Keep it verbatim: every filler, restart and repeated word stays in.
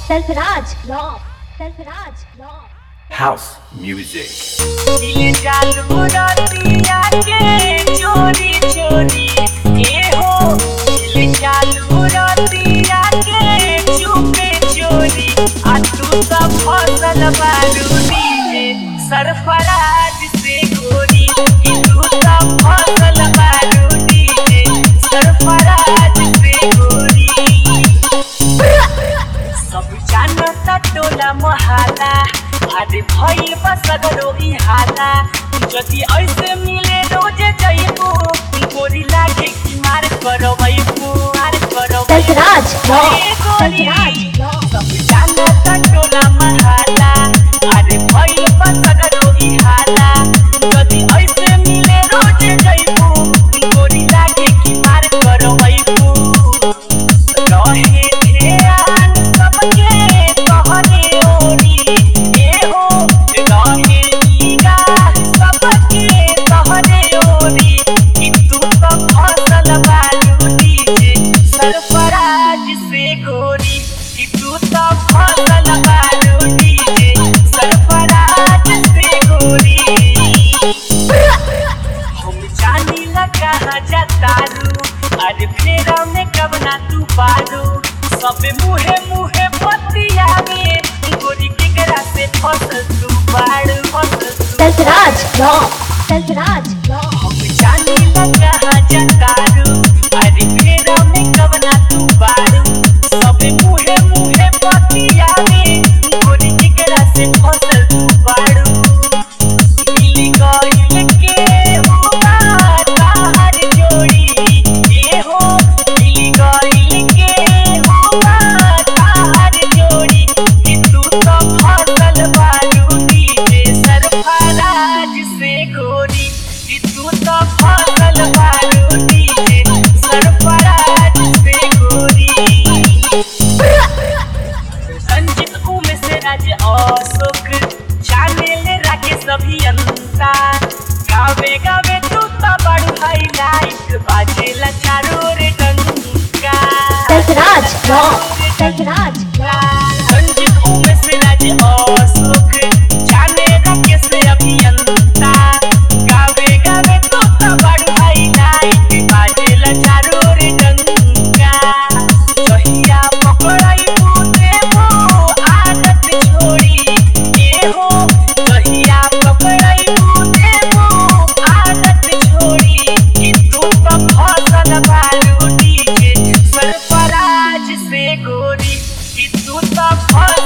Sarfaraj Rock, Sarfaraj Rock. House music. दिल चालू रतिया के चोरी चोरी ए हो दिल चालू रतिया के चुपे चोरी आ तू सब फसल बारूदी जे सरफराज से गोरी कि तू सब फसल बारूदी जे सरफराज से गोरी सब जानता टोला मोहल्ला आदि भइल बसगरो ई हाला जदि ऐसे मिले रोजे जइबू गोरी लागे कि मार करबैबू मार करबैबू Sarfaraj Rock, Sarfaraj Rock. सब जानता टोला मोहल्ला आदि भइल बसगरो ई हाला जदि ऐसे मिले रोजे जइबू गोरी लागे कि मार करबैबू रहे ध्यान सबके तोहरे ओरी सरफराज से गोरी कि तू तो फसल बारूदी जे सरफराज से गोरी हम जानी लगा जतारू आज फेरा में कब ना तू पारू सब मुहे मुहे पतिया में गोरी केकरा से फसल तू बारू फसल तू Sarfaraj Rock, Sarfaraj Rock. हम जानी लगा जतारू आज फेरा में कब ना तू बारू सब मुहे मुहे पतिया में गोरी केकरा से फसल तू बारू मिली गइल के हुआ तार जोड़ी ए हो मिली गइल के हुआ तार जोड़ी कि तू तो फसल बारूदी जे सरफराज से गोरी कि तू तो फसल बारूदी जे सरफराज से गोरी संजीत उमे से राज अशोक जाने ले राके सभी अंता गावे गावे तू तो बड़ हाईलाइट बाजेला चारों रे डंका Sarfaraj Rock, Sarfaraj Rock. Sanjeet उमे से राज अशोक जाने राके से अभियंता गावे गावे तू तो बड़ हाईलाइट बाजेला चारों रे डंका जहिया पकड़ाई बूते वो आदत छोड़ी ए हो जहिया पकड़ाई बूते वो आदत छोड़ी कि तू तो फसल बारूदी जे सरफराज से गोरी कि तू तो फसल